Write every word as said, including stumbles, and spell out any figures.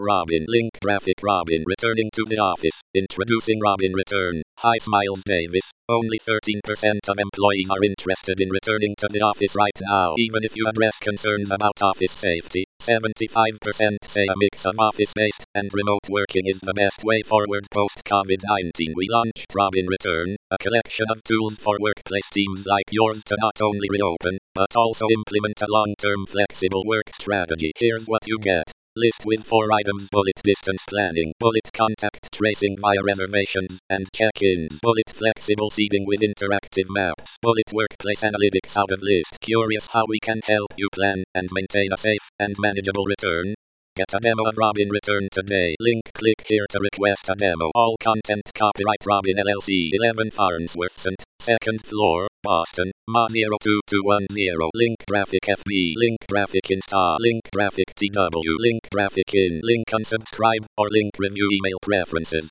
Robin. Link graphic. Robin returning to the office. Introducing Robin Return. Hi Smiles Davis. Only thirteen percent of employees are interested in returning to the office right now. Even if you address concerns about office safety, seventy-five percent say a mix of office-based and remote working is the best way forward post-COVID nineteen. We launched Robin Return, a collection of tools for workplace teams like yours to not only reopen, but also implement a long-term flexible work strategy. Here's what you get. List with four items. Bullet distance planning. Bullet contact tracing via reservations and check-ins. Bullet flexible seating with interactive maps. Bullet workplace analytics out of list. Curious how we can help you plan and maintain a safe and manageable return? Get a demo of Robin Return today. Link click here to request a demo. All content copyright Robin L L C. eleven Farnsworth Street, second floor, Boston, M A zero two two one zero. Link graphic F B. Link graphic Insta. Link graphic T W. Link graphic in. Link unsubscribe or link review email preferences.